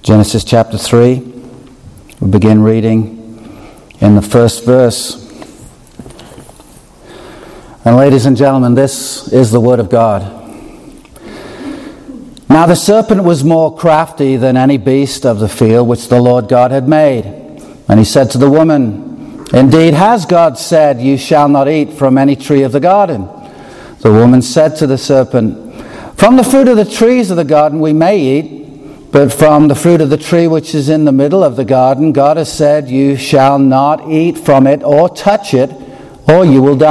Genesis chapter 3. We begin reading in the first verse. And ladies and gentlemen, this is the word of God. Now the serpent was more crafty than any beast of the field which the Lord God had made. And he said to the woman, Indeed, has God said, You shall not eat from any tree of the garden? The woman said to the serpent, From the fruit of the trees of the garden we may eat, but from the fruit of the tree which is in the middle of the garden, God has said, You shall not eat from it or touch it, or you will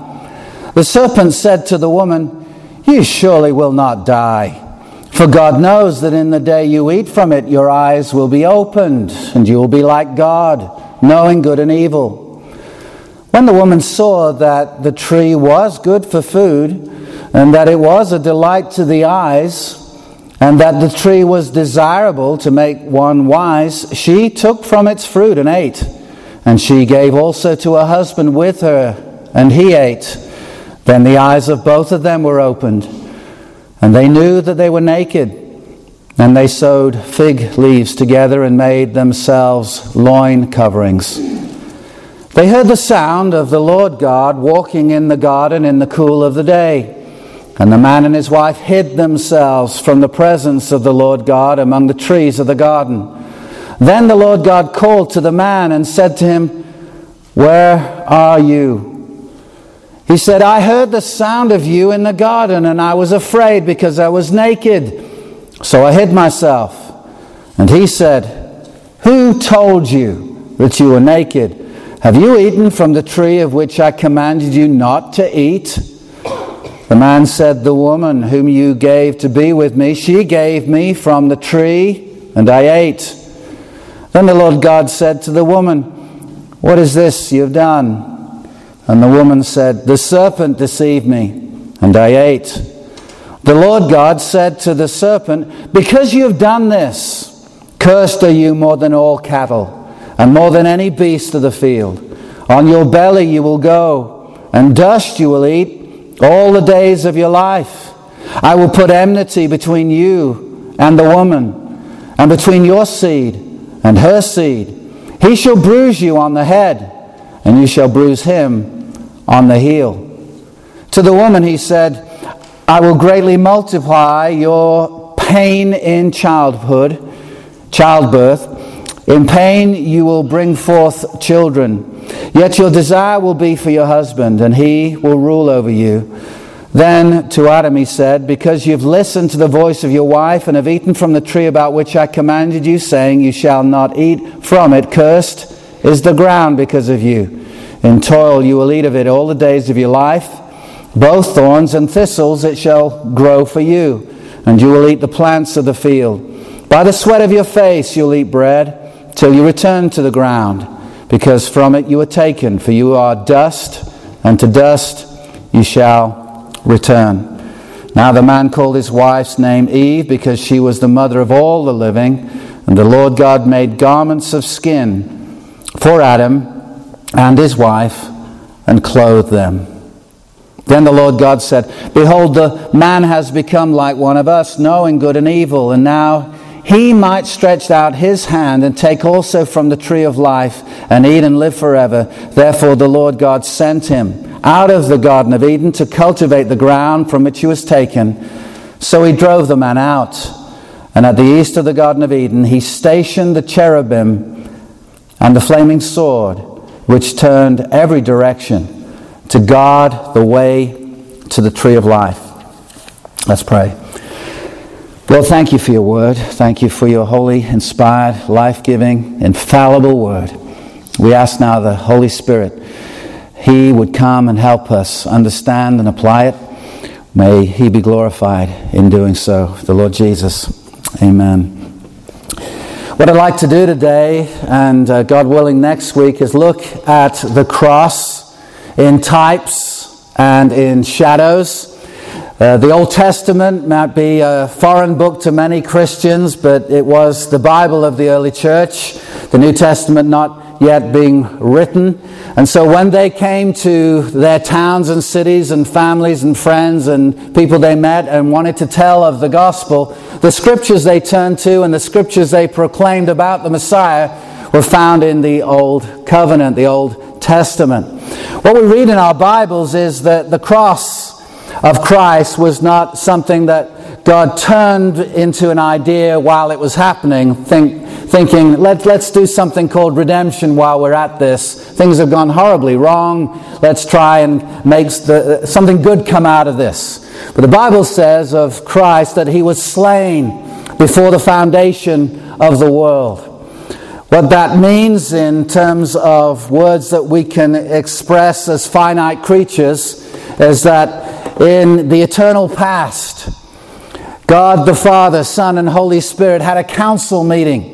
die. The serpent said to the woman, You surely will not die. For God knows that in the day you eat from it, your eyes will be opened, and you will be like God, knowing good and evil. When the woman saw that the tree was good for food, and that it was a delight to the eyes, and that the tree was desirable to make one wise, she took from its fruit and ate. And she gave also to her husband with her, and he ate. Then the eyes of both of them were opened, and they knew that they were naked. And they sewed fig leaves together and made themselves loin coverings. They heard the sound of the Lord God walking in the garden in the cool of the day. And the man and his wife hid themselves from the presence of the Lord God among the trees of the garden. Then the Lord God called to the man and said to him, Where are you? He said, I heard the sound of you in the garden, and I was afraid because I was naked. So I hid myself. And he said, Who told you that you were naked? Have you eaten from the tree of which I commanded you not to eat? The man said, The woman whom you gave to be with me, she gave me from the tree, and I ate. Then the Lord God said to the woman, What is this you have done? And the woman said, The serpent deceived me, and I ate. The Lord God said to the serpent, Because you have done this, cursed are you more than all cattle, and more than any beast of the field. On your belly you will go, and dust you will eat all the days of your life. I will put enmity between you and the woman, and between your seed and her seed. He shall bruise you on the head, and you shall bruise him on the heel. To the woman he said, I will greatly multiply your pain in childbirth. In pain you will bring forth children. Yet your desire will be for your husband, and he will rule over you. Then to Adam he said, Because you've listened to the voice of your wife, and have eaten from the tree about which I commanded you, saying, You shall not eat from it, cursed is the ground because of you. In toil you will eat of it all the days of your life. Both thorns and thistles it shall grow for you, and you will eat the plants of the field. By the sweat of your face you'll eat bread, till you return to the ground. Because from it you were taken, for you are dust, and to dust you shall return. Now the man called his wife's name Eve, because she was the mother of all the living. And the Lord God made garments of skin for Adam and his wife, and clothed them. Then the Lord God said, Behold, the man has become like one of us, knowing good and evil, and now he might stretch out his hand and take also from the tree of life and eat and live forever. Therefore the Lord God sent him out of the Garden of Eden to cultivate the ground from which he was taken. So he drove the man out. And at the east of the Garden of Eden he stationed the cherubim and the flaming sword, which turned every direction to guard the way to the tree of life. Let's pray. Lord, thank you for your word. Thank you for your holy, inspired, life-giving, infallible word. We ask now the Holy Spirit, He would come and help us understand and apply it. May He be glorified in doing so. The Lord Jesus. Amen. What I'd like to do today, and God willing next week, is look at the cross in types and in shadows. The Old Testament might be a foreign book to many Christians, but it was the Bible of the early church. The New Testament not yet being written. And so when they came to their towns and cities and families and friends and people they met and wanted to tell of the gospel, the scriptures they turned to and the scriptures they proclaimed about the Messiah were found in the Old Covenant, the Old Testament. What we read in our Bibles is that the cross of Christ was not something that God turned into an idea while it was happening, thinking, let's do something called redemption while we're at this. Things have gone horribly wrong. Let's try and make something good come out of this. But the Bible says of Christ that he was slain before the foundation of the world. What that means in terms of words that we can express as finite creatures is that in the eternal past, God the Father, Son, and Holy Spirit had a council meeting.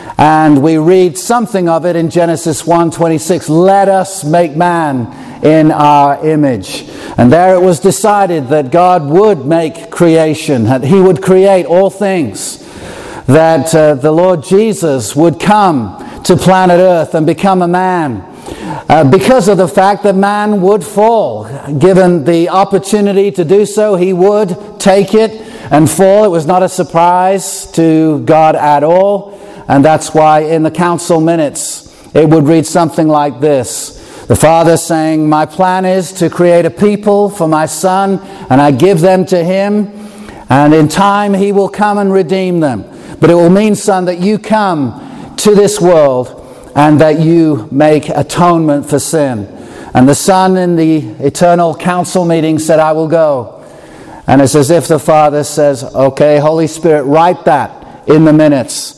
And we read something of it in Genesis 1:26. Let us make man in our image. And there it was decided that God would make creation, that he would create all things, that the Lord Jesus would come to planet Earth and become a man. Because of the fact that man would fall. Given the opportunity to do so, he would take it and fall. It was not a surprise to God at all. And that's why in the council minutes, it would read something like this. The Father saying, my plan is to create a people for my Son, and I give them to him, and in time he will come and redeem them. But it will mean, Son, that you come to this world and that you make atonement for sin. And the Son in the eternal council meeting said, I will go. And it's as if the Father says, okay, Holy Spirit, write that in the minutes.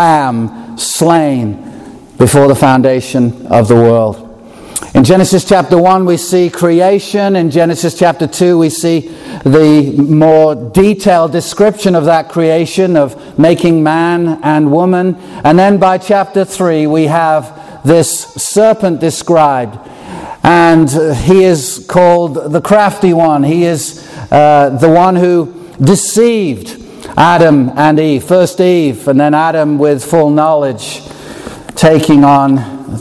Lamb slain before the foundation of the world. In Genesis chapter 1 we see creation. In Genesis chapter 2 we see the more detailed description of that creation, of making man and woman. And then by chapter 3 we have this serpent described. And he is called the crafty one. He is the one who deceived Adam and Eve. First Eve and then Adam with full knowledge, taking on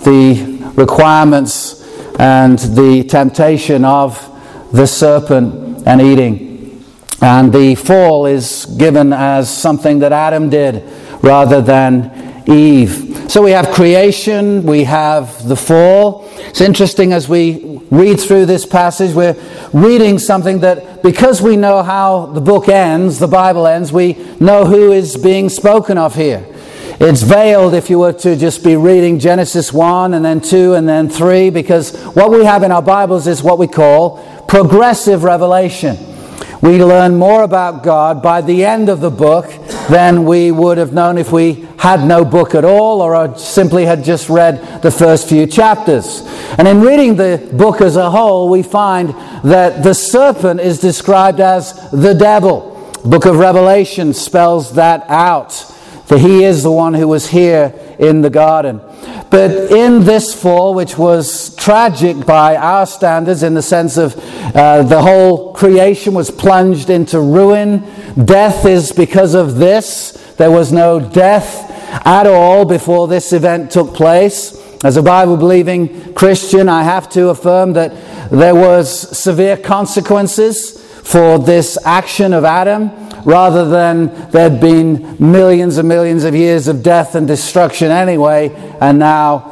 the requirements and the temptation of the serpent and eating. And the fall is given as something that Adam did rather than Eve. So we have creation, we have the fall. It's interesting as we read through this passage, we're reading something that, because we know how the book ends, the Bible ends, we know who is being spoken of here. It's veiled if you were to just be reading Genesis 1 and then 2 and then 3, because what we have in our Bibles is what we call progressive revelation. We learn more about God by the end of the book than we would have known if we had no book at all or simply had just read the first few chapters. And in reading the book as a whole, we find that the serpent is described as the devil. The book of Revelation spells that out, for he is the one who was here in the garden. But in this fall, which was tragic by our standards in the sense of the whole creation was plunged into ruin. Death is because of this. There was no death at all before this event took place. As a Bible-believing Christian, I have to affirm that there was severe consequences for this action of Adam, rather than there'd been millions and millions of years of death and destruction anyway, and now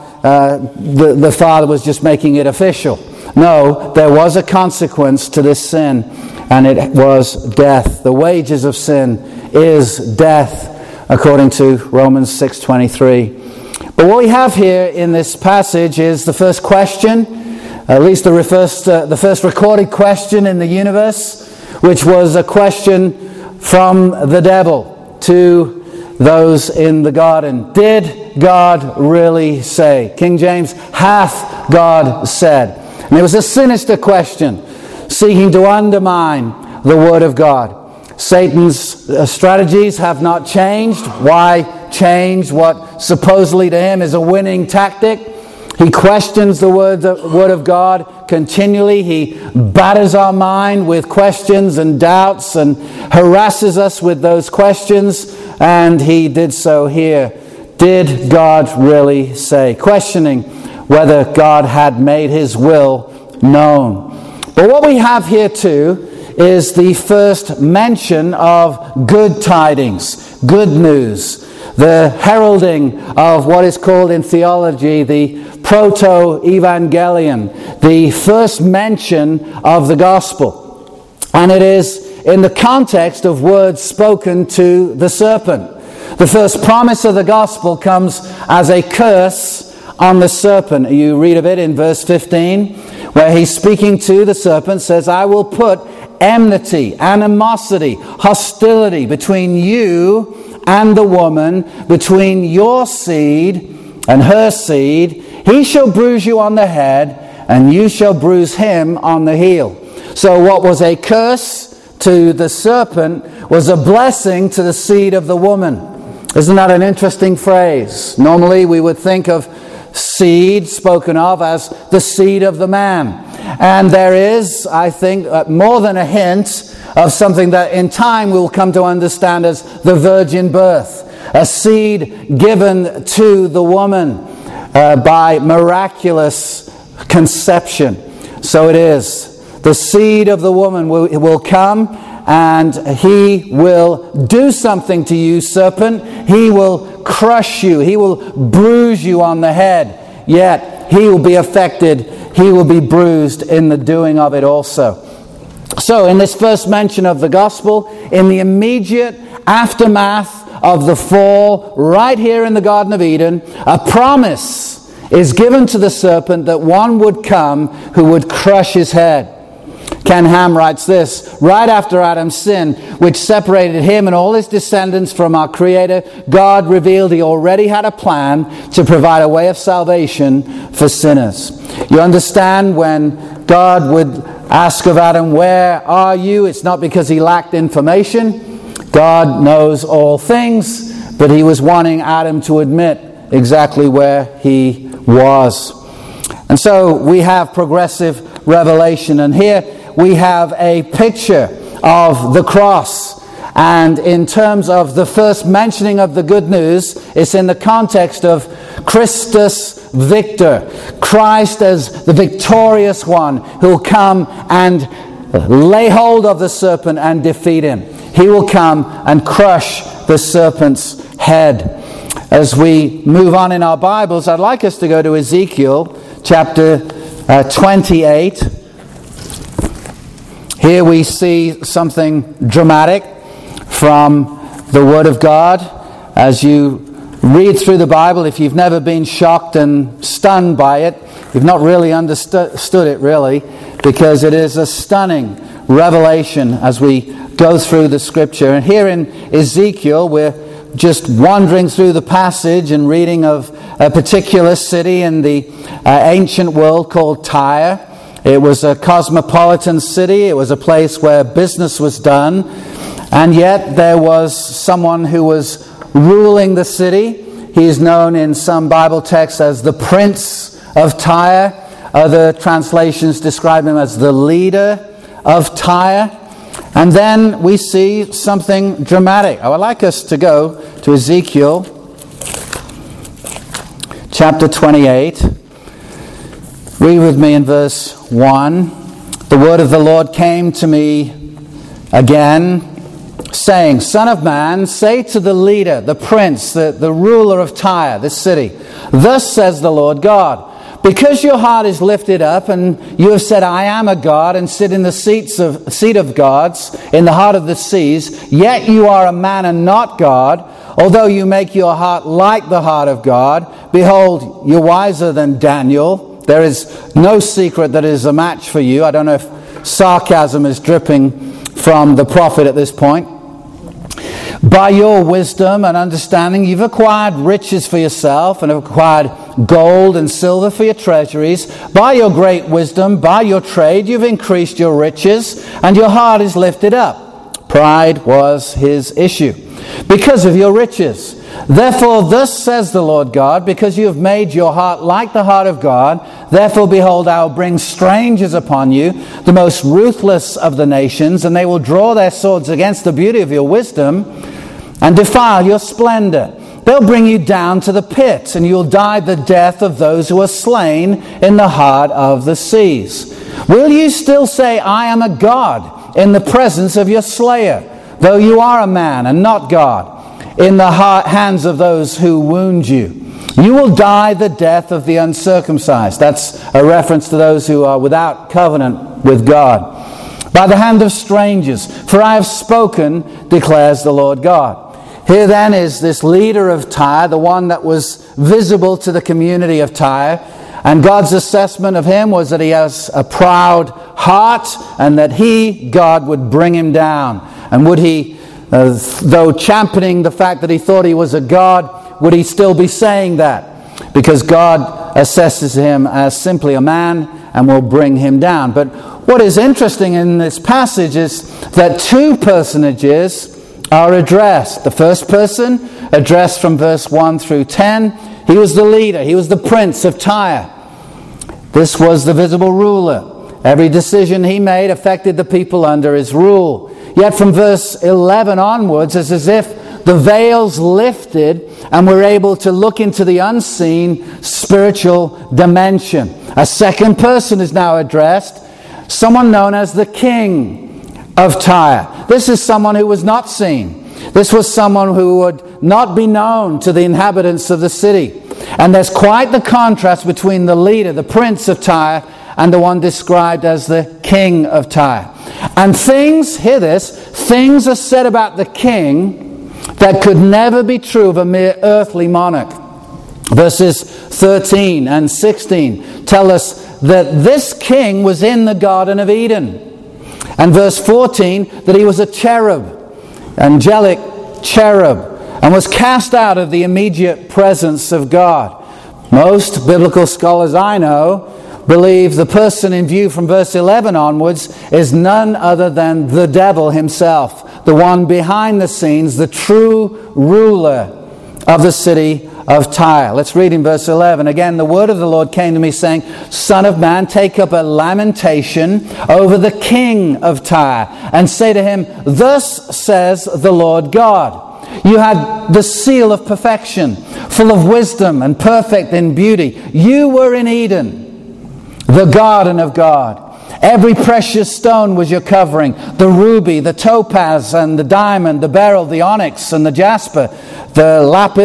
the Father was just making it official. No, there was a consequence to this sin, and it was death. The wages of sin is death, according to Romans 6:23. But what we have here in this passage is the first question, at least the first recorded question in the universe, which was a question from the devil to those in the garden. Did God really say? King James, hath God said? And it was a sinister question, seeking to undermine the Word of God. Satan's strategies have not changed. Why change what supposedly to him is a winning tactic? He questions the Word of God continually. He batters our mind with questions and doubts and harasses us with those questions. And he did so here Did God really say? Questioning whether God had made his will known. But what we have here too is the first mention of good tidings, good news, the heralding of what is called in theology the proto-evangelion, the first mention of the gospel. And it is in the context of words spoken to the serpent. The first promise of the gospel comes as a curse on the serpent. You read of it in verse 15, where he's speaking to the serpent, says, I will put enmity, animosity, hostility between you and the woman, between your seed and her seed. He shall bruise you on the head, and you shall bruise him on the heel. So what was a curse to the serpent was a blessing to the seed of the woman. Isn't that an interesting phrase? Normally we would think of seed spoken of as the seed of the man. And there is, I think, more than a hint of something that in time we'll come to understand as the virgin birth. A seed given to the woman by miraculous conception. So it is. The seed of the woman will come, and he will do something to you, serpent. He will crush you. He will bruise you on the head. Yet he will be affected. He will be bruised in the doing of it also. So in this first mention of the gospel, in the immediate aftermath of the fall, right here in the Garden of Eden, a promise is given to the serpent that one would come who would crush his head. Ken Ham writes this, right after Adam's sin, which separated him and all his descendants from our Creator, God revealed he already had a plan to provide a way of salvation for sinners. You understand, when God would ask of Adam, where are you? It's not because he lacked information. God knows all things, but he was wanting Adam to admit exactly where he was. And so we have progressive revelation, and here we have a picture of the cross. And in terms of the first mentioning of the good news, it's in the context of Christus Victor, Christ as the victorious one who will come and lay hold of the serpent and defeat him. He will come and crush the serpent's head. As we move on in our Bibles, I'd like us to go to Ezekiel chapter 28. Here we see something dramatic from the Word of God. As you read through the Bible, if you've never been shocked and stunned by it, you've not really understood it really, because it is a stunning revelation as we go through the Scripture. And here in Ezekiel, we're just wandering through the passage and reading of a particular city in the ancient world called Tyre. It was a cosmopolitan city. It was a place where business was done. And yet there was someone who was ruling the city. He is known in some Bible texts as the Prince of Tyre. Other translations describe him as the leader of Tyre. And then we see something dramatic. I would like us to go to Ezekiel chapter 28. Read with me in verse 1. The word of the Lord came to me again, saying, Son of man, say to the leader, the prince, the ruler of Tyre, this city, thus says the Lord God, because your heart is lifted up, and you have said, I am a God, and sit in the seat of gods, in the heart of the seas, yet you are a man and not God, although you make your heart like the heart of God. Behold, you're wiser than Daniel. There is no secret that is a match for you. I don't know if sarcasm is dripping from the prophet at this point. By your wisdom and understanding, you've acquired riches for yourself and have acquired gold and silver for your treasuries. By your great wisdom, by your trade, you've increased your riches, and your heart is lifted up. Pride was his issue because of your riches. Therefore, thus says the Lord God, because you have made your heart like the heart of God, therefore, behold, I will bring strangers upon you, the most ruthless of the nations, and they will draw their swords against the beauty of your wisdom and defile your splendor. they'll bring you down to the pit, and you'll die the death of those who are slain in the heart of the seas. Will you still say, I am a god, in the presence of your slayer, though you are a man and not God, in the hands of those who wound you? You will die the death of the uncircumcised. That's a reference to those who are without covenant with God. By the hand of strangers, for I have spoken, declares the Lord God. Here then is this leader of Tyre, the one that was visible to the community of Tyre, and God's assessment of him was that he has a proud heart, and that he, God, would bring him down. And would he, though championing the fact that he thought he was a God, would he still be saying that? Because God assesses him as simply a man and will bring him down. But what is interesting in this passage is that two personages are addressed. The first person, addressed from verse 1 through 10, he was the leader, he was the prince of Tyre. This was the visible ruler. Every decision he made affected the people under his rule. Yet from verse 11 onwards, it's as if the veils lifted and we're able to look into the unseen spiritual dimension. A second person is now addressed, someone known as the king of Tyre. This is someone who was not seen. This was someone who would not be known to the inhabitants of the city. And there's quite the contrast between the leader, the prince of Tyre, and the one described as the king of Tyre. And things, hear this, things are said about the king that could never be true of a mere earthly monarch. Verses 13 and 16 tell us that this king was in the Garden of Eden. And verse 14, that he was a cherub, angelic cherub, and was cast out of the immediate presence of God. Most biblical scholars I know believe the person in view from verse 11 onwards is none other than the devil himself, the one behind the scenes, the true ruler of the city of Tyre. Let's read in verse 11. Again, the word of the Lord came to me saying, Son of man, take up a lamentation over the king of Tyre, and say to him, Thus says the Lord God, you had the seal of perfection, full of wisdom and perfect in beauty. You were in Eden, the garden of God. Every precious stone was your covering, the ruby, the topaz and the diamond, the beryl, the onyx and the jasper, the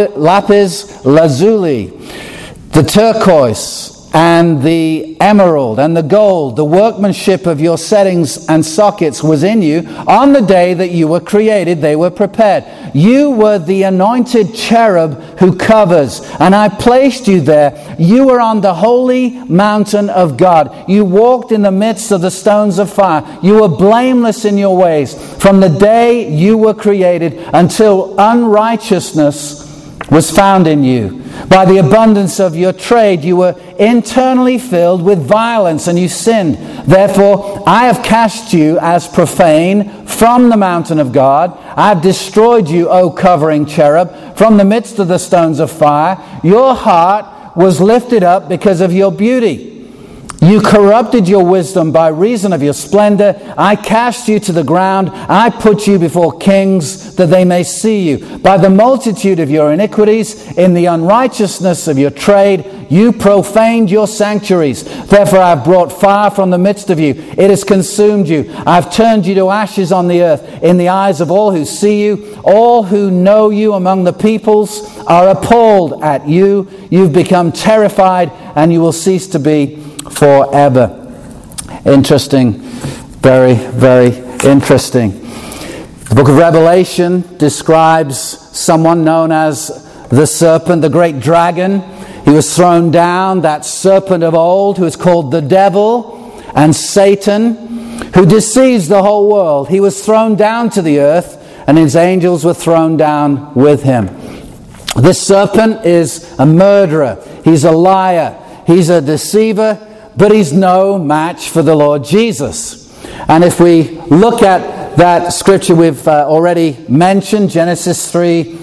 lapis lazuli, the turquoise and the emerald and the gold. The workmanship of your settings and sockets was in you. On the day that you were created, they were prepared. You were the anointed cherub who covers, and I placed you there. You were on the holy mountain of God. You walked in the midst of the stones of fire. You were blameless in your ways from the day you were created until unrighteousness was found in you. By the abundance of your trade, you were internally filled with violence, and you sinned. Therefore, I have cast you as profane from the mountain of God. I have destroyed you, O covering cherub, from the midst of the stones of fire. Your heart was lifted up because of your beauty. You corrupted your wisdom by reason of your splendor. I cast you to the ground. I put you before kings that they may see you. By the multitude of your iniquities, in the unrighteousness of your trade, you profaned your sanctuaries. Therefore I have brought fire from the midst of you. It has consumed you. I have turned you to ashes on the earth. In the eyes of all who see you, all who know you among the peoples are appalled at you. You've become terrified, and you will cease to be forever. Interesting. Very, very interesting. The book of Revelation describes someone known as the serpent, the great dragon. He was thrown down, that serpent of old who is called the devil and Satan, who deceives the whole world. He was thrown down to the earth, and his angels were thrown down with him. This serpent is a murderer. He's a liar. He's a deceiver. But he's no match for the Lord Jesus. And if we look at that scripture we've already mentioned, Genesis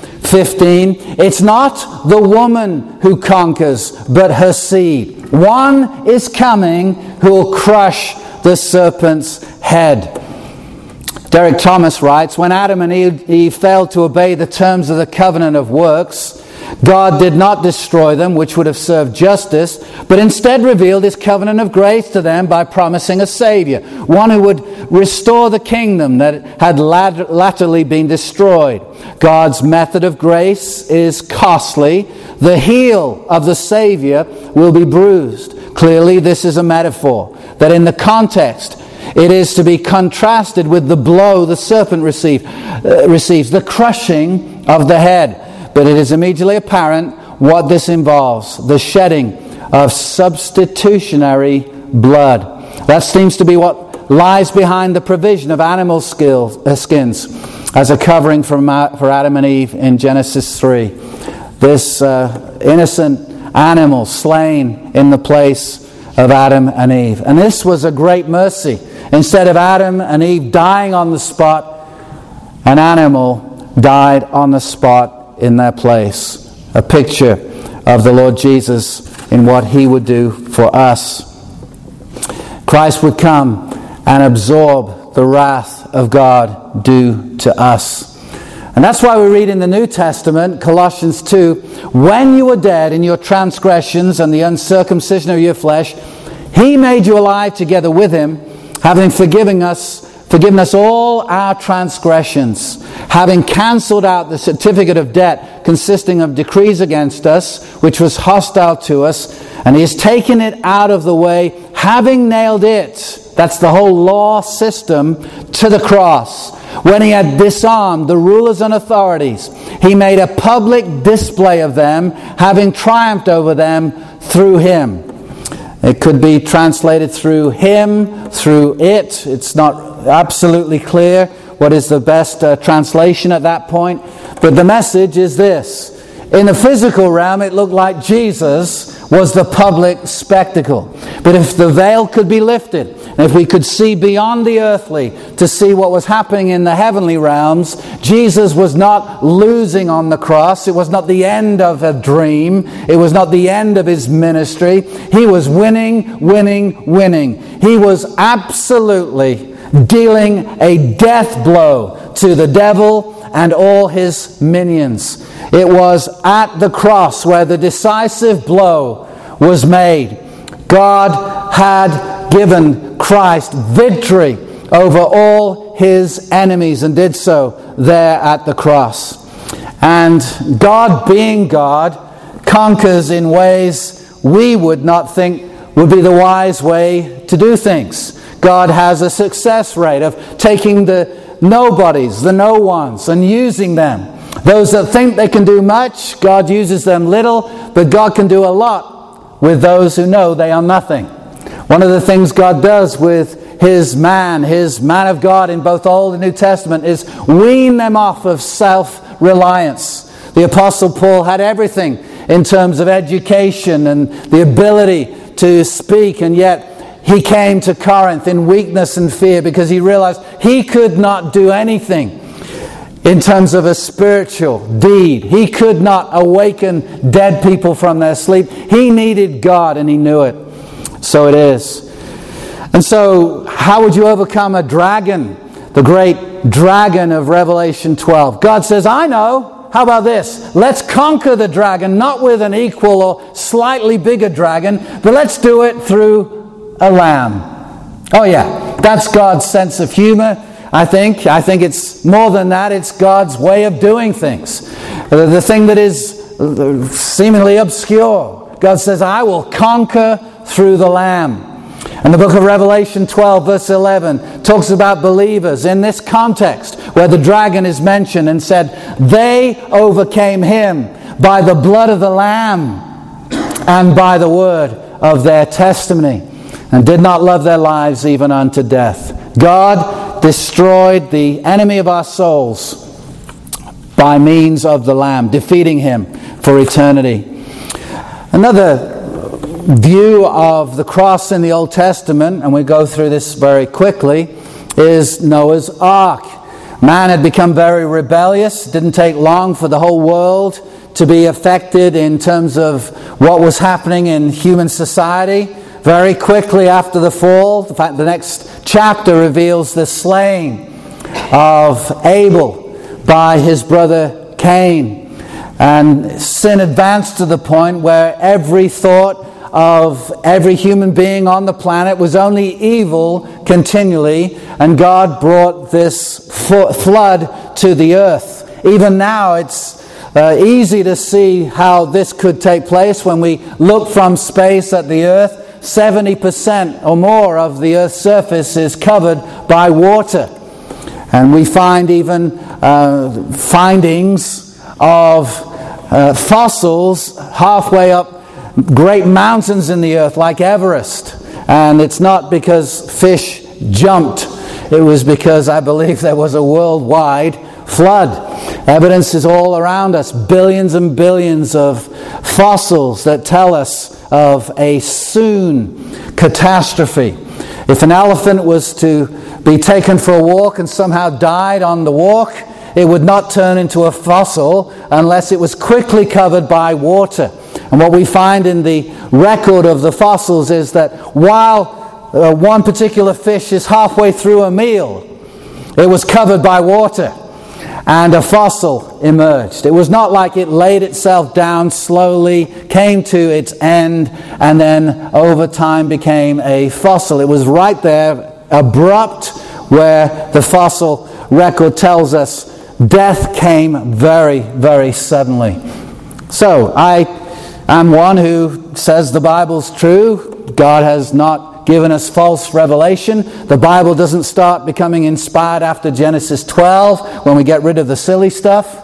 3:15, it's not the woman who conquers, but her seed. One is coming who will crush the serpent's head. Derek Thomas writes, when Adam and Eve failed to obey the terms of the covenant of works, God did not destroy them, which would have served justice, but instead revealed His covenant of grace to them by promising a Savior, one who would restore the kingdom that had latterly been destroyed. God's method of grace is costly. The heel of the Savior will be bruised. Clearly, this is a metaphor, that in the context, it is to be contrasted with the blow the serpent receives, the crushing of the head. But it is immediately apparent what this involves, the shedding of substitutionary blood. That seems to be what lies behind the provision of animal skins as a covering for Adam and Eve in Genesis 3. This innocent animal slain in the place of Adam and Eve. And this was a great mercy. Instead of Adam and Eve dying on the spot, an animal died on the spot in their place. A picture of the Lord Jesus in what He would do for us. Christ would come and absorb the wrath of God due to us. And that's why we read in the New Testament, Colossians 2, when you were dead in your transgressions and the uncircumcision of your flesh, He made you alive together with Him, having forgiven us all our transgressions, having cancelled out the certificate of debt consisting of decrees against us, which was hostile to us, and He has taken it out of the way, having nailed it, that's the whole law system, to the cross. When He had disarmed the rulers and authorities, He made a public display of them, having triumphed over them through Him. It could be translated through Him, through it. It's not absolutely clear what is the best translation at that point. But the message is this. In the physical realm, it looked like Jesus was the public spectacle. But if the veil could be lifted, and if we could see beyond the earthly to see what was happening in the heavenly realms, Jesus was not losing on the cross. It was not the end of a dream. It was not the end of His ministry. He was winning, winning, winning. He was absolutely dealing a death blow to the devil and all his minions. It was at the cross where the decisive blow was made. God had given Christ victory over all His enemies and did so there at the cross. And God, being God, conquers in ways we would not think would be the wise way to do things. God has a success rate of taking the nobodies, the no ones, and using them. Those that think they can do much, God uses them little, but God can do a lot with those who know they are nothing. One of the things God does with His man of God in both Old and New Testament is wean them off of self-reliance. The Apostle Paul had everything in terms of education and the ability to speak, and yet he came to Corinth in weakness and fear because he realized he could not do anything in terms of a spiritual deed. He could not awaken dead people from their sleep. He needed God, and he knew it. So it is. And so, how would you overcome a dragon? The great dragon of Revelation 12. God says, I know. How about this? Let's conquer the dragon, not with an equal or slightly bigger dragon, but let's do it through a lamb. Oh yeah, that's God's sense of humor. I think it's more than that. It's God's way of doing things. The thing that is seemingly obscure. God says, I will conquer through the Lamb. And the book of Revelation 12 verse 11 talks about believers in this context where the dragon is mentioned and said, they overcame him by the blood of the Lamb and by the word of their testimony, and did not love their lives even unto death. God destroyed the enemy of our souls by means of the Lamb, defeating him for eternity. Another view of the cross in the Old Testament, and we go through this very quickly, is Noah's Ark. Man had become very rebellious. It didn't take long for the whole world to be affected in terms of what was happening in human society. Very quickly after the fall, in fact, the next chapter reveals the slaying of Abel by his brother Cain. And sin advanced to the point where every thought of every human being on the planet was only evil continually, and God brought this flood to the earth. Even now it's easy to see how this could take place when we look from space at the earth. 70% or more of the earth's surface is covered by water. And we find even findings of fossils halfway up great mountains in the earth like Everest. And it's not because fish jumped. It was because I believe there was a worldwide flood. Evidence is all around us. Billions and billions of fossils that tell us of a soon catastrophe. If an elephant was to be taken for a walk and somehow died on the walk, it would not turn into a fossil unless it was quickly covered by water. And what we find in the record of the fossils is that while one particular fish is halfway through a meal, it was covered by water and a fossil emerged. It was not like it laid itself down slowly, came to its end, and then over time became a fossil. It was right there, abrupt, where the fossil record tells us death came very, very suddenly. So, I am one who says the Bible's true. God has not given us false revelation. The Bible doesn't start becoming inspired after Genesis 12 when we get rid of the silly stuff.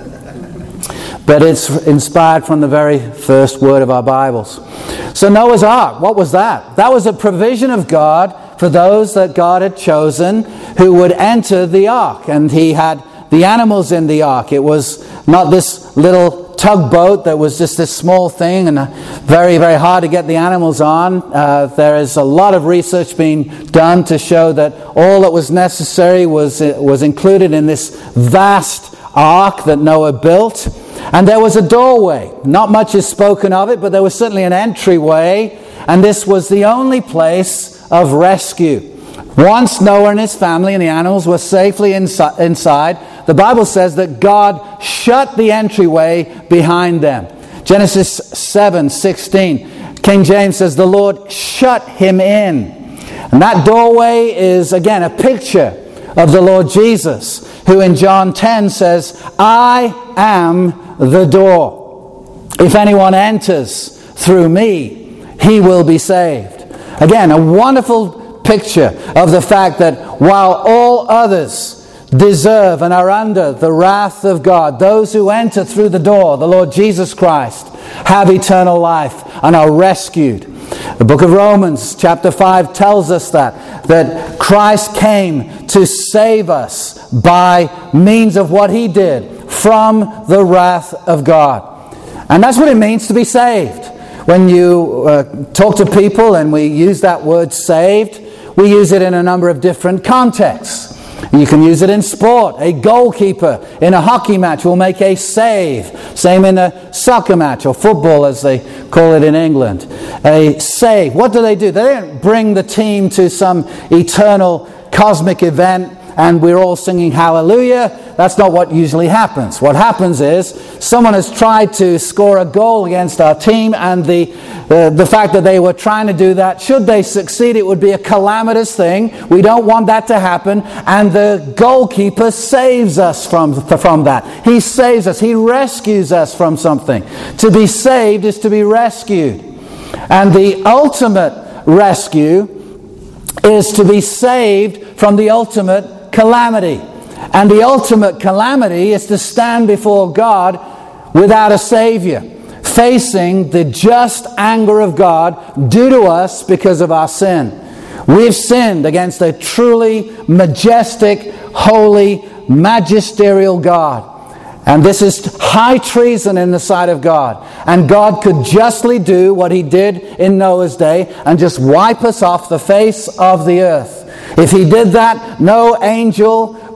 But it's inspired from the very first word of our Bibles. So Noah's Ark, what was that? That was a provision of God for those that God had chosen who would enter the ark. And he had the animals in the ark. It was not this little tugboat that was just this small thing and very, very hard to get the animals on. There is a lot of research being done to show that all that was necessary was included in this vast ark that Noah built. And there was a doorway. Not much is spoken of it, but there was certainly an entryway, and this was the only place of rescue. Once Noah and his family and the animals were safely inside, the Bible says that God shut the entryway behind them. Genesis 7:16, King James says, the Lord shut him in. And that doorway is, again, a picture of the Lord Jesus, who in John 10 says, I am the door. If anyone enters through me, he will be saved. Again, a wonderful picture of the fact that while all others deserve and are under the wrath of God, those who enter through the door, the Lord Jesus Christ, have eternal life and are rescued. The book of Romans chapter 5 tells us that Christ came to save us by means of what he did from the wrath of God. And that's what it means to be saved. When you talk to people and we use that word saved, we use it in a number of different contexts. You can use it in sport. A goalkeeper in a hockey match will make a save. Same in a soccer match, or football as they call it in England. A save. What do? They don't bring the team to some eternal cosmic event and we're all singing hallelujah. That's not what usually happens. What happens is someone has tried to score a goal against our team, and the fact that they were trying to do that, should they succeed, it would be a calamitous thing. We don't want that to happen, and the goalkeeper saves us from that. He saves us. He rescues us from something. To be saved is to be rescued. And the ultimate rescue is to be saved from the ultimate calamity. And the ultimate calamity is to stand before God without a Savior, facing the just anger of God due to us because of our sin. We've sinned against a truly majestic, holy, magisterial God. And this is high treason in the sight of God. And God could justly do what he did in Noah's day and just wipe us off the face of the earth. If he did that, no angel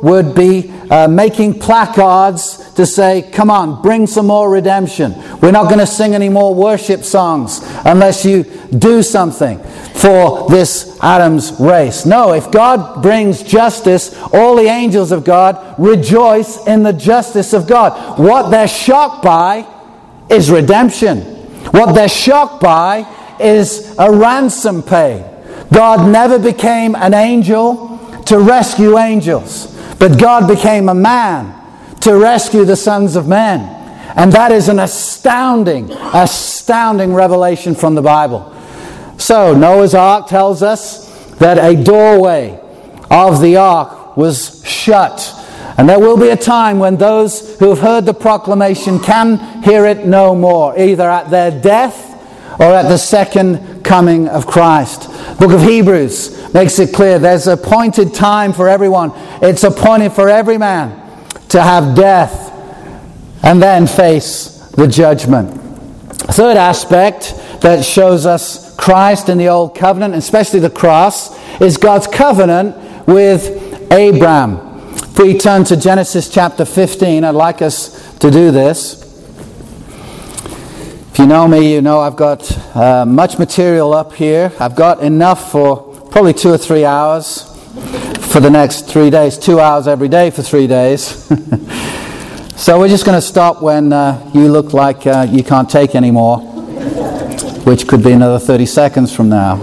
would be making placards to say, come on, bring some more redemption. We're not going to sing any more worship songs unless you do something for this Adam's race. No, if God brings justice, all the angels of God rejoice in the justice of God. What they're shocked by is redemption. What they're shocked by is a ransom paid. God never became an angel to rescue angels, but God became a man to rescue the sons of men. And that is an astounding revelation from the Bible. So Noah's Ark tells us that a doorway of the ark was shut. And there will be a time when those who have heard the proclamation can hear it no more, either at their death or at the second coming of Christ. The book of Hebrews makes it clear there's an appointed time for everyone. It's appointed for every man to have death and then face the judgment. A third aspect that shows us Christ in the Old Covenant, especially the cross, is God's covenant with Abraham. If we turn to Genesis chapter 15, I'd like us to do this. If you know me, you know I've got much material up here. I've got enough for probably 2 or 3 hours for the next 3 days. 2 hours every day for 3 days. So we're just going to stop when you look like you can't take any more, which could be another 30 seconds from now.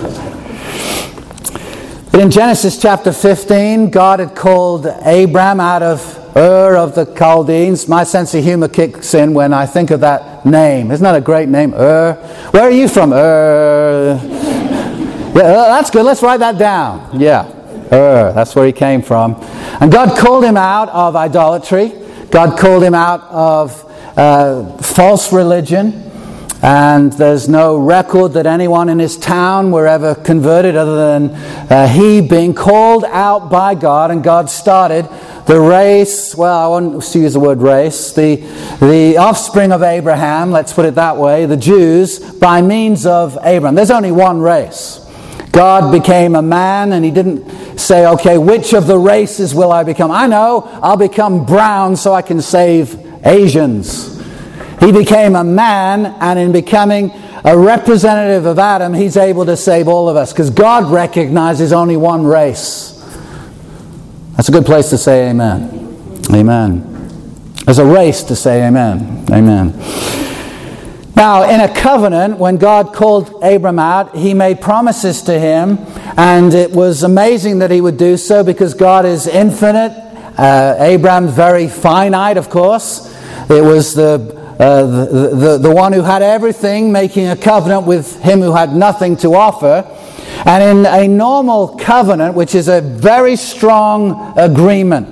But in Genesis chapter 15, God had called Abram out of Ur of the Chaldeans. My sense of humor kicks in when I think of that name. Isn't that a great name? Ur. Where are you from? Ur. Yeah, that's good. Let's write that down. Yeah, Ur. That's where he came from. And God called him out of idolatry. God called him out of false religion. And there's no record that anyone in his town were ever converted other than he being called out by God. And God started the race, well, I want to use the word race, the offspring of Abraham, let's put it that way, the Jews, by means of Abraham. There's only one race. God became a man, and he didn't say, okay, which of the races will I become? I know, I'll become brown so I can save Asians. He became a man, and in becoming a representative of Adam, he's able to save all of us, because God recognizes only one race. That's a good place to say amen. Amen. There's a race to say amen. Amen. Now, in a covenant, when God called Abram out, he made promises to him, and it was amazing that he would do so because God is infinite. Abram's very finite, of course. It was the one who had everything making a covenant with him who had nothing to offer. And in a normal covenant, which is a very strong agreement,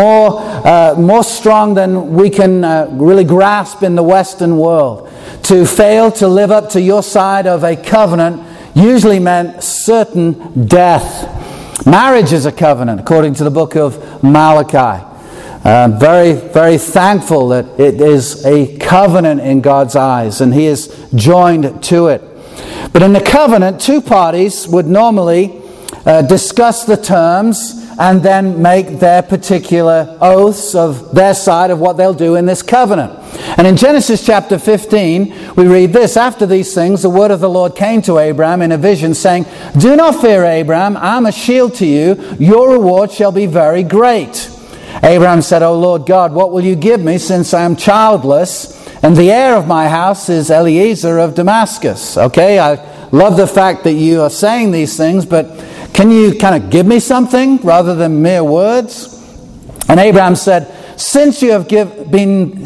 more strong than we can really grasp in the Western world, to fail to live up to your side of a covenant usually meant certain death. Marriage is a covenant, according to the book of Malachi. Very, very thankful that it is a covenant in God's eyes, and he is joined to it. But in the covenant, two parties would normally discuss the terms and then make their particular oaths of their side of what they'll do in this covenant. And in Genesis chapter 15, we read this: after these things, the word of the Lord came to Abram in a vision, saying, "Do not fear, Abram, I'm a shield to you. Your reward shall be very great." Abraham said, "O Lord God, what will you give me, since I am childless, and the heir of my house is Eliezer of Damascus?" Okay, I love the fact that you are saying these things, but can you kind of give me something rather than mere words? And Abraham said, since you have given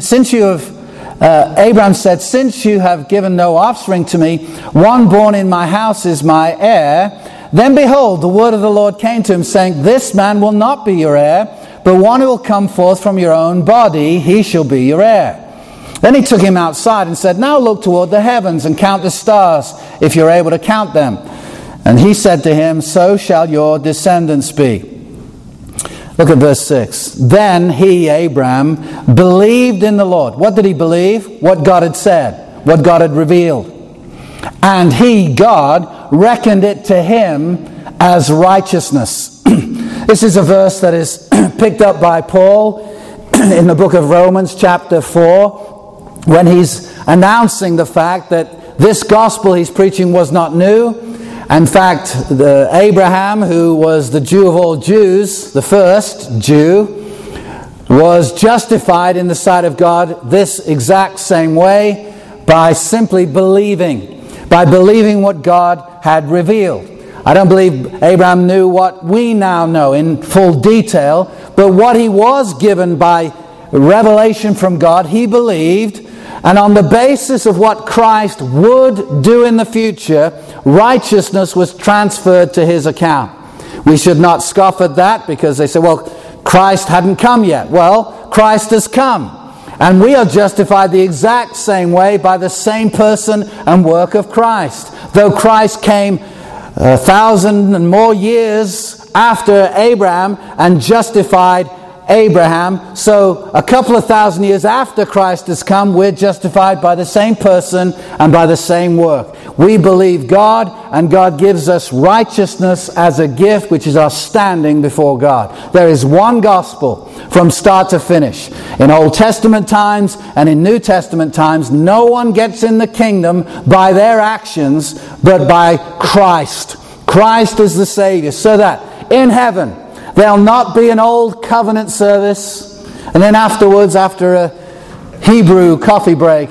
no offspring to me, one born in my house is my heir. Then behold, the word of the Lord came to him, saying, this man will not be your heir, but one who will come forth from your own body, he shall be your heir. Then he took him outside and said, now look toward the heavens and count the stars, if you're able to count them. And he said to him, so shall your descendants be. Look at verse 6. Then he, Abram, believed in the Lord. What did he believe? What God had said, what God had revealed. And he, God, reckoned it to him as righteousness. This is a verse that is picked up by Paul in the book of Romans chapter 4, when he's announcing the fact that this gospel he's preaching was not new. In fact, Abraham, who was the Jew of all Jews, the first Jew, was justified in the sight of God this exact same way by simply believing what God had revealed. I don't believe Abraham knew what we now know in full detail, but what he was given by revelation from God, he believed, and on the basis of what Christ would do in the future, righteousness was transferred to his account. We should not scoff at that because they say, well, Christ hadn't come yet. Well, Christ has come. And we are justified the exact same way by the same person and work of Christ. Though Christ came 1,000 and more years after Abraham and justified Abraham, so a couple of thousand years after Christ has come, we're justified by the same person and by the same work. We believe God, and God gives us righteousness as a gift, which is our standing before God. There is one gospel from start to finish. In Old Testament times and in New Testament times, no one gets in the kingdom by their actions, but by Christ. Christ is the Savior, so that in heaven there'll not be an old covenant service, and then afterwards, after a Hebrew coffee break,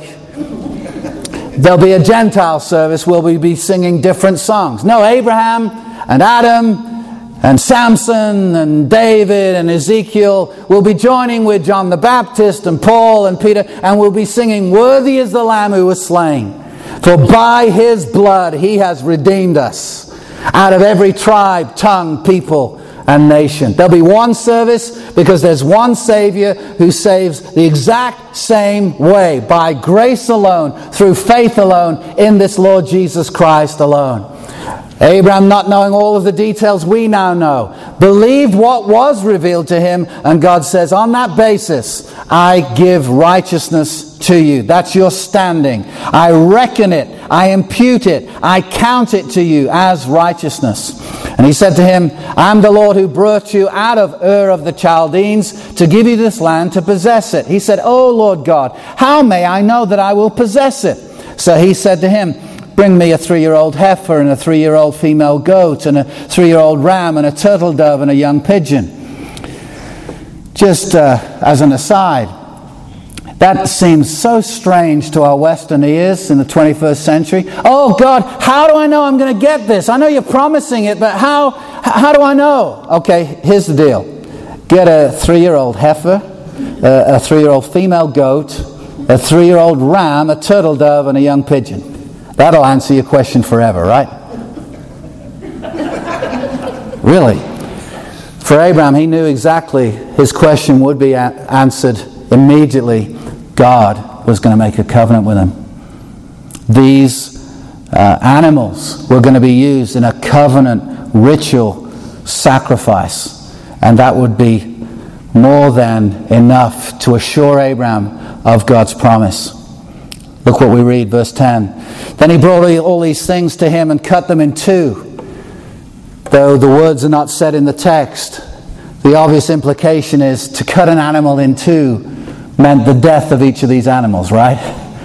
there'll be a Gentile service where we'll be singing different songs. No, Abraham and Adam and Samson and David and Ezekiel will be joining with John the Baptist and Paul and Peter, and we'll be singing, "Worthy is the Lamb who was slain, for by his blood he has redeemed us out of every tribe, tongue, people, and nation." There'll be one service because there's one Savior who saves the exact same way, by grace alone, through faith alone, in this Lord Jesus Christ alone. Abraham, not knowing all of the details we now know, believed what was revealed to him, and God says, on that basis, I give righteousness to you. That's your standing. I reckon it, I impute it, I count it to you as righteousness. And he said to him, I'm the Lord who brought you out of Ur of the Chaldeans to give you this land to possess it. He said, O Lord God, how may I know that I will possess it? So he said to him, bring me a 3-year-old heifer and a 3-year-old female goat and a 3-year-old ram and a turtle dove and a young pigeon. Just as an aside, that seems so strange to our Western ears in the 21st century. Oh God, how do I know I'm going to get this? I know you're promising it, but how do I know? Okay, here's the deal. Get a 3-year-old heifer, a 3-year-old female goat, a 3-year-old ram, a turtle dove, and a young pigeon. That'll answer your question forever, right? Really. For Abraham, he knew exactly his question would be answered immediately. God was going to make a covenant with him. These animals were going to be used in a covenant ritual sacrifice, and that would be more than enough to assure Abraham of God's promise. Look what we read, verse 10. Then he brought all these things to him and cut them in two. Though the words are not said in the text, the obvious implication is to cut an animal in two meant the death of each of these animals, right?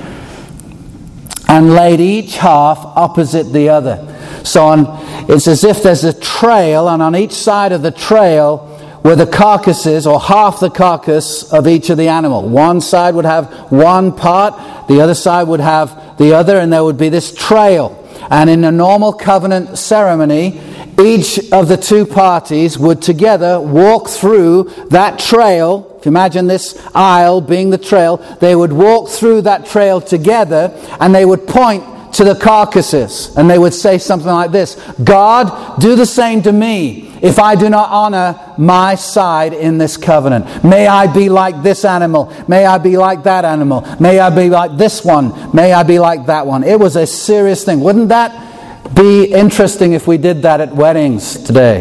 And laid each half opposite the other. So it's as if there's a trail, and on each side of the trail were the carcasses, or half the carcass of each of the animal. One side would have one part, the other side would have the other, and there would be this trail. And in a normal covenant ceremony, each of the two parties would together walk through that trail. If you imagine this aisle being the trail, they would walk through that trail together, and they would point to the carcasses, and they would say something like this: God, do the same to me if I do not honor my side in this covenant. May I be like this animal. May I be like that animal. May I be like this one. May I be like that one. It was a serious thing. Wouldn't that be interesting if we did that at weddings today?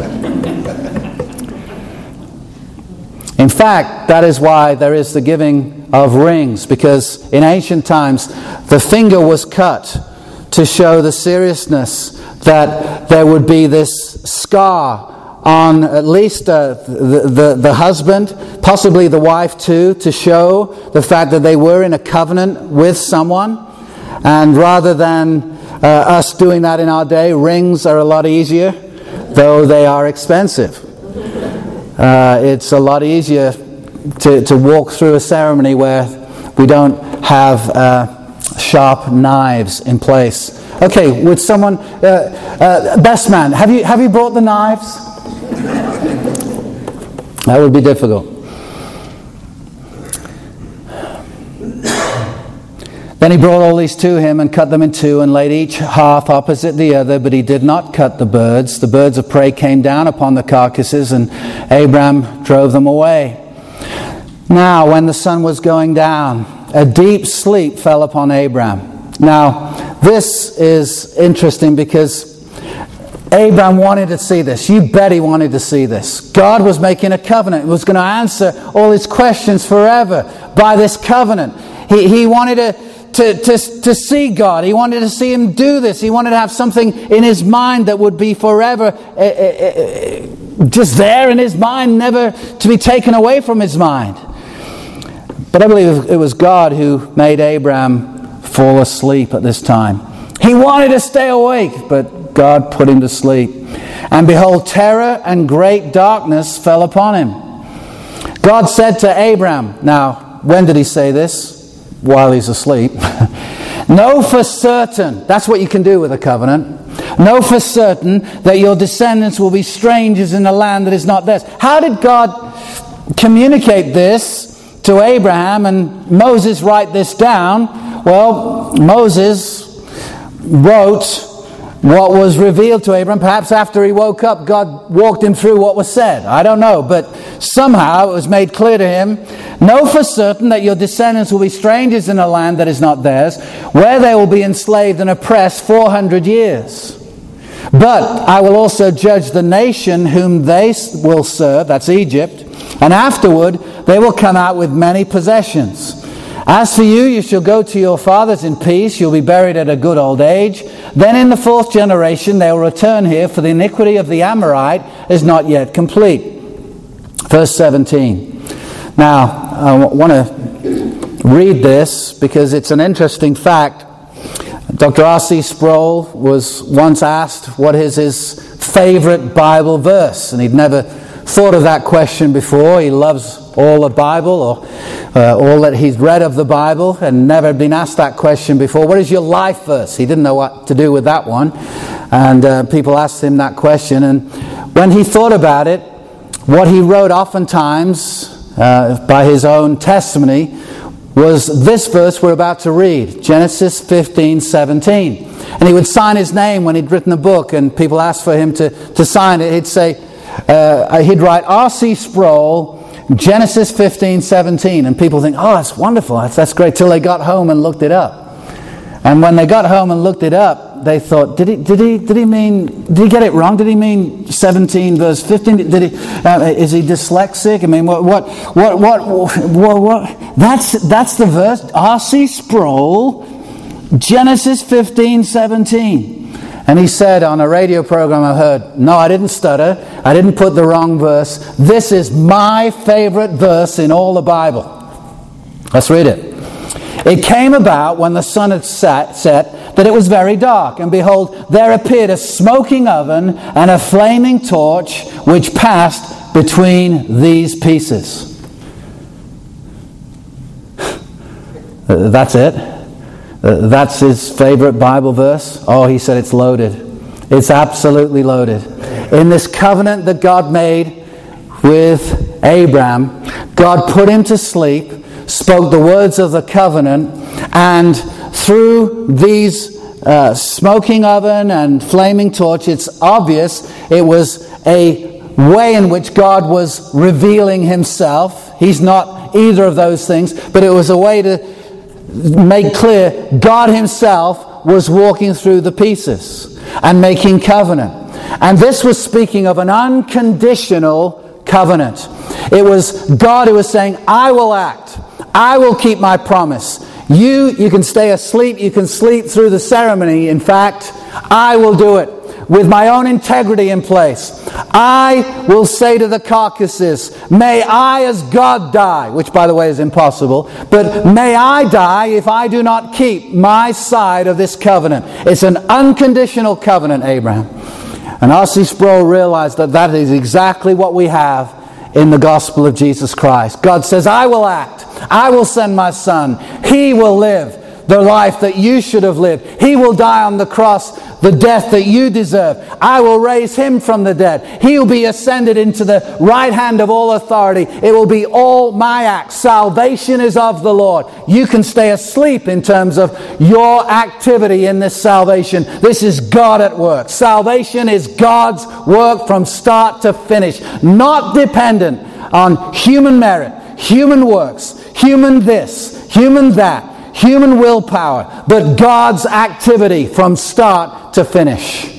In fact, that is why there is the giving of rings, because in ancient times the finger was cut to show the seriousness that there would be this scar on at least the husband, possibly the wife too, to show the fact that they were in a covenant with someone. And rather than us doing that in our day, rings are a lot easier, though they are expensive. It's a lot easier to walk through a ceremony where we don't have sharp knives in place. Okay, would someone, best man, have you brought the knives? That would be difficult. Then he brought all these to him and cut them in two and laid each half opposite the other, but he did not cut the birds. The birds of prey came down upon the carcasses, and Abram drove them away. Now, when the sun was going down, a deep sleep fell upon Abram. Now, this is interesting because Abram wanted to see this. You bet he wanted to see this. God was making a covenant. He was going to answer all his questions forever by this covenant. He wanted to see God. He wanted to see him do this. He wanted to have something in his mind that would be forever just there in his mind, never to be taken away from his mind. But I believe it was God who made Abram fall asleep at this time. He wanted to stay awake, but God put him to sleep. And behold, terror and great darkness fell upon him. God said to Abram, now, when did he say this? While he's asleep. Know for certain, that's what you can do with a covenant. Know for certain that your descendants will be strangers in a land that is not theirs. How did God communicate this to Abraham and Moses write this down? Well, Moses wrote what was revealed to Abraham. Perhaps after he woke up, God walked him through what was said. I don't know, but somehow it was made clear to him. Know for certain that your descendants will be strangers in a land that is not theirs, where they will be enslaved and oppressed 400 years. But I will also judge the nation whom they will serve, that's Egypt, and afterward they will come out with many possessions. As for you, you shall go to your fathers in peace. You'll be buried at a good old age. Then in the fourth generation they will return here, for the iniquity of the Amorite is not yet complete. Verse 17. Now, I want to read this because it's an interesting fact. Dr. R.C. Sproul was once asked what is his favorite Bible verse, and he'd never thought of that question before. He loves all the Bible, or all that he's read of the Bible, and never been asked that question before. What is your life verse? He didn't know what to do with that one, and people asked him that question, and when he thought about it, what he wrote oftentimes by his own testimony was this verse we're about to read, Genesis 15:17. And he would sign his name when he'd written a book, and people asked for him to sign it. He'd say, he'd write R.C. Sproul, Genesis 15:17, and people think, oh, that's wonderful, that's great, till they got home and looked it up. And when they got home and looked it up, they thought, did he get it wrong? Did he mean 17 verse 15? Is he dyslexic? I mean, what? That's the verse. R.C. Sproul, Genesis 15:17. And he said on a radio program I heard, no, I didn't stutter. I didn't put the wrong verse. This is my favorite verse in all the Bible. Let's read it. It came about when the sun had set that it was very dark, and behold, there appeared a smoking oven and a flaming torch which passed between these pieces. That's it. That's his favorite Bible verse. Oh, he said it's loaded. It's absolutely loaded. In this covenant that God made with Abram, God put him to sleep, spoke the words of the covenant, and through these smoking oven and flaming torch, it's obvious it was a way in which God was revealing himself. He's not either of those things, but it was a way to make clear God himself was walking through the pieces and making covenant. And this was speaking of an unconditional covenant. It was God who was saying, I will act. I will keep my promise. You can stay asleep. You can sleep through the ceremony. In fact, I will do it with my own integrity in place. I will say to the carcasses, may I as God die, which by the way is impossible, but may I die if I do not keep my side of this covenant. It's an unconditional covenant, Abraham. And R.C. Sproul realized that that is exactly what we have in the gospel of Jesus Christ. God says, I will act. I will send my Son. He will live the life that you should have lived. He will die on the cross, the death that you deserve. I will raise Him from the dead. He will be ascended into the right hand of all authority. It will be all my act. Salvation is of the Lord. You can stay asleep in terms of your activity in this salvation. This is God at work. Salvation is God's work from start to finish, not dependent on human merit, human works, human this, human that, human willpower, but God's activity from start to finish.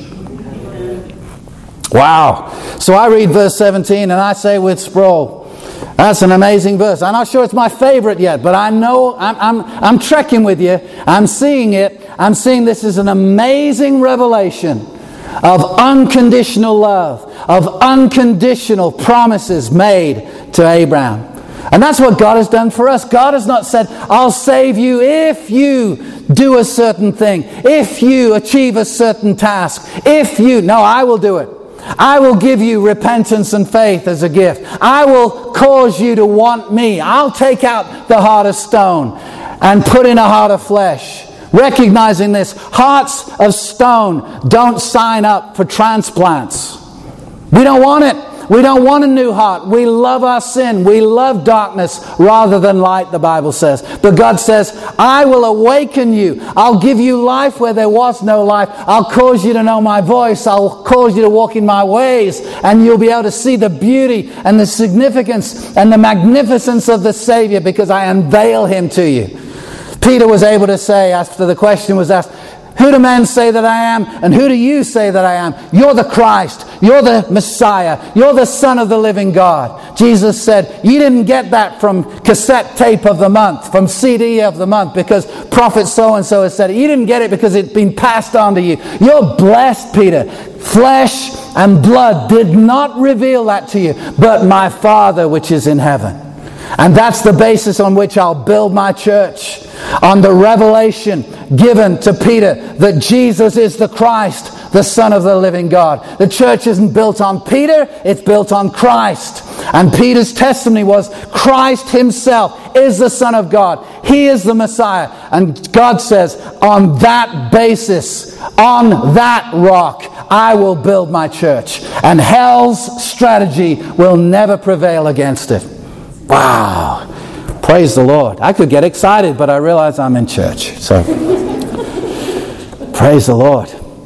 Wow. So I read verse 17 and I say with Sproul, that's an amazing verse. I'm not sure it's my favorite yet, but I know I'm trekking with you. I'm seeing it. I'm seeing this is an amazing revelation of unconditional love, of unconditional promises made to Abraham. And that's what God has done for us. God has not said, I'll save you if you do a certain thing, if you achieve a certain task, No, I will do it. I will give you repentance and faith as a gift. I will cause you to want me. I'll take out the heart of stone and put in a heart of flesh. Recognizing this, hearts of stone don't sign up for transplants. We don't want it. We don't want a new heart. We love our sin. We love darkness rather than light, the Bible says. But God says, I will awaken you. I'll give you life where there was no life. I'll cause you to know my voice. I'll cause you to walk in my ways. And you'll be able to see the beauty and the significance and the magnificence of the Savior because I unveil Him to you. Peter was able to say, after the question was asked, who do men say that I am? And who do you say that I am? You're the Christ. You're the Messiah. You're the Son of the living God. Jesus said, you didn't get that from cassette tape of the month, from CD of the month, because prophet so-and-so has said it. You didn't get it because it's been passed on to you. You're blessed, Peter. Flesh and blood did not reveal that to you, but my Father which is in heaven. And that's the basis on which I'll build my church. On the revelation given to Peter that Jesus is the Christ, the Son of the living God. The church isn't built on Peter, it's built on Christ. And Peter's testimony was Christ Himself is the Son of God. He is the Messiah. And God says, on that basis, on that rock, I will build my church. And hell's strategy will never prevail against it. Wow. Praise the Lord. I could get excited, but I realize I'm in church. So, praise the Lord.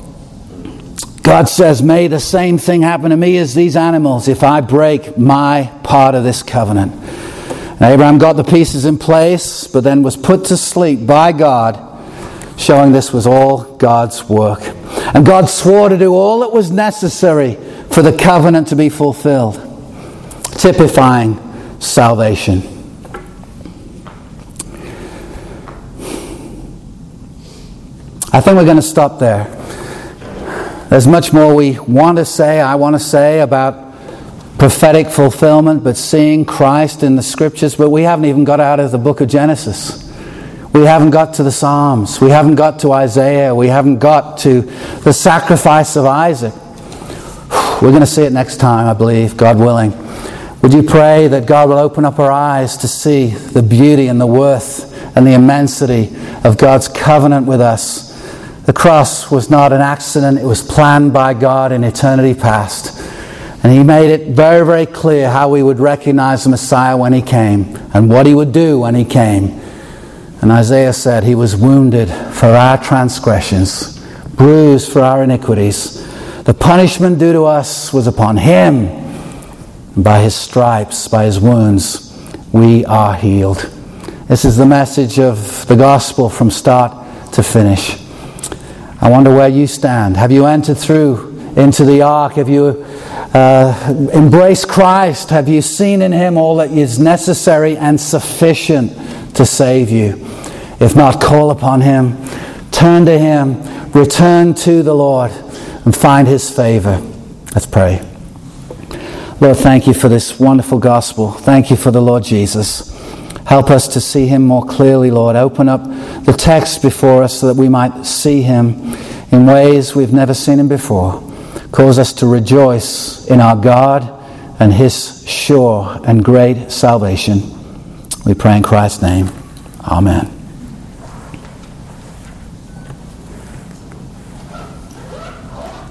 God says, may the same thing happen to me as these animals if I break my part of this covenant. And Abraham got the pieces in place, but then was put to sleep by God, showing this was all God's work. And God swore to do all that was necessary for the covenant to be fulfilled, typifying salvation. I think we're going to stop there. There's much more we want to say, I want to say about prophetic fulfillment, but seeing Christ in the Scriptures, but we haven't even got out of the book of Genesis. We haven't got to the Psalms. We haven't got to Isaiah. We haven't got to the sacrifice of Isaac. We're going to see it next time, I believe, God willing. Would you pray that God will open up our eyes to see the beauty and the worth and the immensity of God's covenant with us? The cross was not an accident. It was planned by God in eternity past. And He made it very, very clear how we would recognize the Messiah when He came and what He would do when He came. And Isaiah said, He was wounded for our transgressions, bruised for our iniquities. The punishment due to us was upon Him. And by His stripes, by His wounds, we are healed. This is the message of the gospel from start to finish. I wonder where you stand. Have you entered through into the ark? Have you embraced Christ? Have you seen in Him all that is necessary and sufficient to save you? If not, call upon Him. Turn to Him. Return to the Lord and find His favor. Let's pray. Lord, thank you for this wonderful gospel. Thank you for the Lord Jesus. Help us to see him more clearly, Lord. Open up the text before us so that we might see him in ways we've never seen him before. Cause us to rejoice in our God and his sure and great salvation. We pray in Christ's name. Amen.